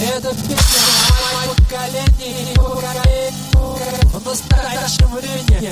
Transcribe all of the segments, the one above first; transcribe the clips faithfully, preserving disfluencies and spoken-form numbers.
Это песня поколений, поколений в настоящем времени.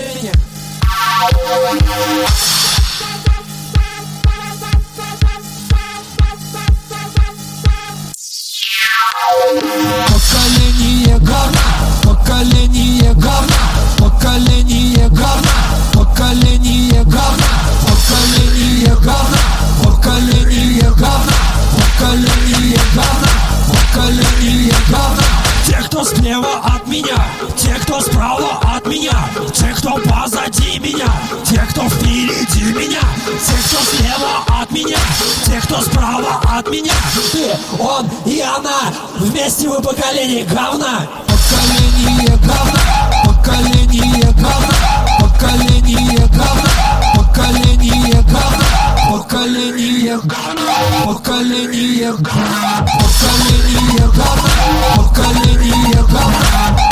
Поколение говна, поколение говна, поколение говна, поколение говна, поколение говна, поколение говна, поколение говна, поколение говна. Те, кто слева от меня, те, кто справа от меня, те, кто позади меня, те, кто впереди меня, те, кто слева от меня, те, кто справа от меня. Ты, он и она, вместе вы поколение говна. Поколение говна, поколение говна, поколение говна, поколение говна, поколение говна, поколение говна, поколение говна, поколение говна.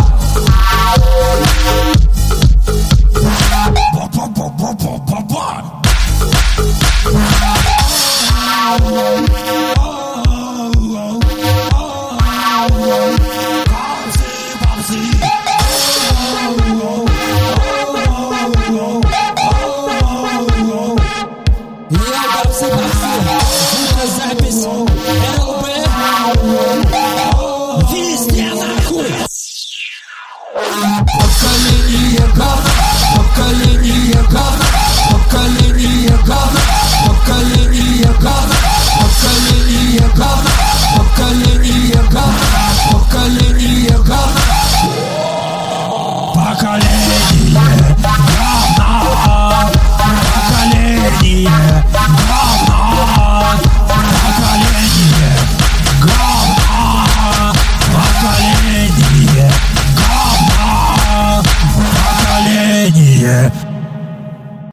Ба-ба-ба-ба-ба-ба. Запись ЛБ везде нахуй. Поколение говна, поколение говна, поколение говна, поколение говна, поколение говна, поколение говна, поколение говна, поколение говна, поколение говна. Поколение говна, поколение говна, поколение